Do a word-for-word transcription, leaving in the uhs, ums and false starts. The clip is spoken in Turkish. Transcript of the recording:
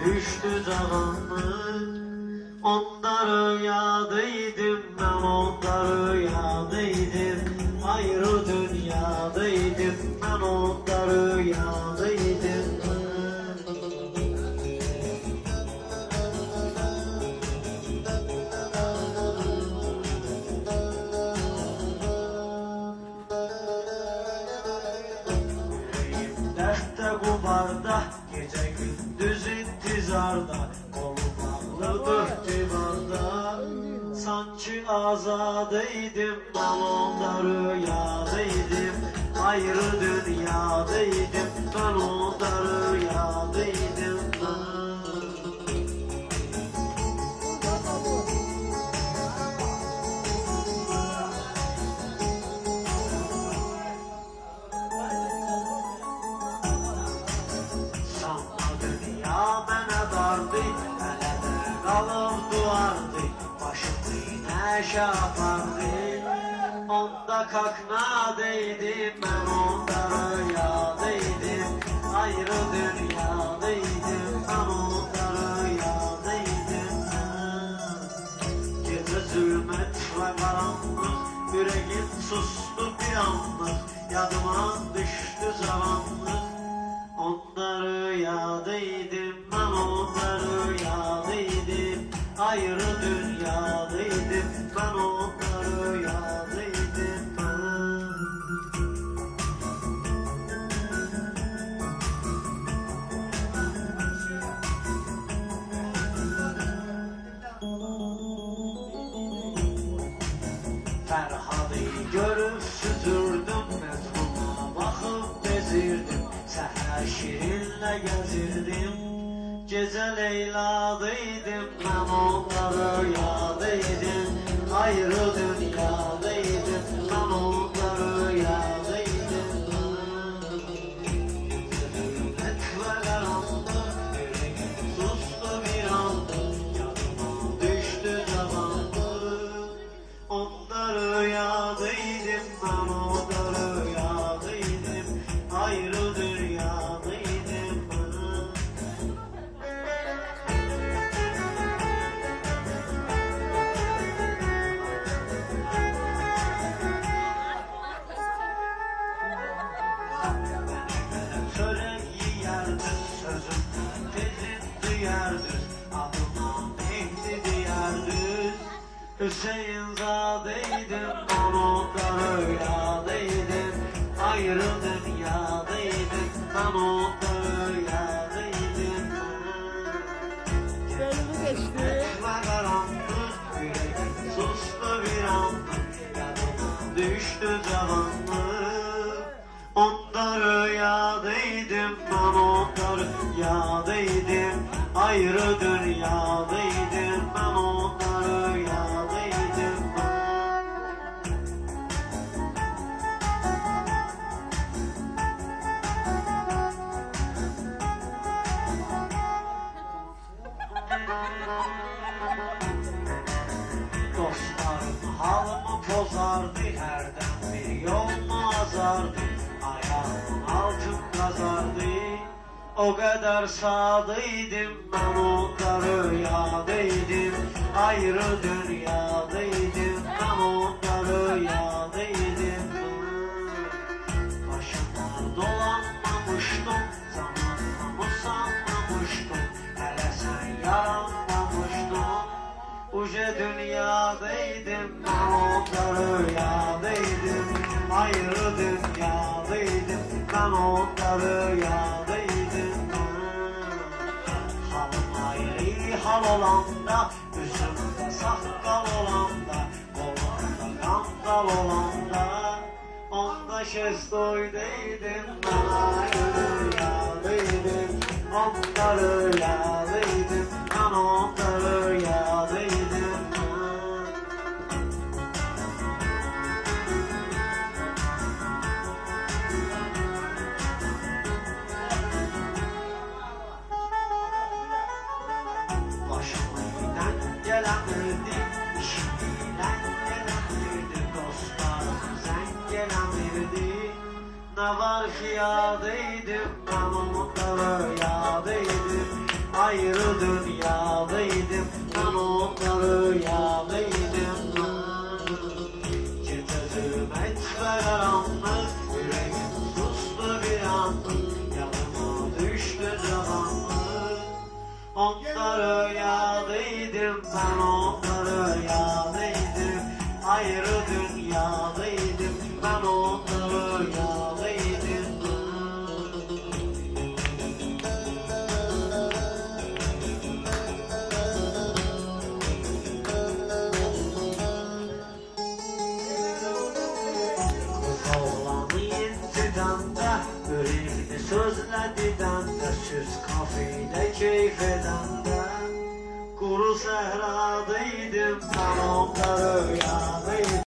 düştü zamanlı. Onları yadıydım, ben onları yadıydım. Ayrı dünyadaydım, ben onları yadıydım. Yüreğim dertte kumarda, gece gündüz intizarda. Kolum ağrıdır civarda, sanki azadeydim, ben onları yadıydım. Ayrı dünyadaydım, ben onları yadıydım. Sanma dünya bana dardı, hele de kalıp duvardı. Başımı yine şey yapardı. Onda kaknadaydım, ben onları yadıydım. Ayrı dünyadaydım, ben onları yadıydım. Gece zulmet ve karanlık, yüreğim sustu bir anlık. Yadıma düştü zamanlık, onları yadıydım, ben onları yadıydım. Ayrı dünyadaydım, ben onları yadıydım. Ferhad'ı görüp süzürdüm, mezmuna bakıp bezirdim. Seher şirinle gezirdim, gece Leyla'daydım, ben onları yadıydım. Ayrı dünyadaydım, ben onları yadıydım. Zulmet ve karanlık, yüreğim sustu bir anlık. Yadıma düştü zamanlık, onları yadıydım, ben onları yadıydım. Ayrı dünyadaydım. Söreyi yerdir sözüm, tezin duyardır. Adıma Mehdi diyardır. Hüseyin zadeydim, ben onları yadıydım. Ayrı dünyadaydım, ben onları yadıydım. Belli geçti. Ve karanlık, yüreğim sustu bir anlık. Yadıma düştü zamanlık, onları yadıydım, ben onları yadıydım. Ayrı dünyadaydım, ben onları yadıydım. Dostlarım halımı pozardı, herden bir yolunu azardı. Ayağımın altın kazardı, o kadar sadıydım, ben onları yadıydım. Ayrı dünyadaydım, ben onları yadıydım. Başıma dolanmamıştım, zamanımı sanmamıştım. Hele sen yaranmamıştın, uca dünyadaydım, ben onları yadıydım. Ayrı dünyadaydım, ben onları yadıydım. Halım ayrı hal olanda, yüzümde sakal olanda, kolumda kangal olanda, onda şestoydaydım, ben ayrı yadıydım. Onları yadıydım, ben onları yadıydım. Başımdan gelen verdi, işimden gelen verdi, dostlarım sen gelen verdi. Ne var ki yadıydım, ben onları yadıydım. ayrı dünyadaydım. Ben onları yadaydım. Gecelerim etme karanlık, yüreğim sustu bir anlık, yanıma düştü zamanlık. Onları yadaydım, ben onları yadaydım. Ayrı dünyadaydım, ben onları yadaydım. Yüreğini sözledidən də, süz kafedə keyf edəndə, quru səhradaydım, mən onları yadaydım.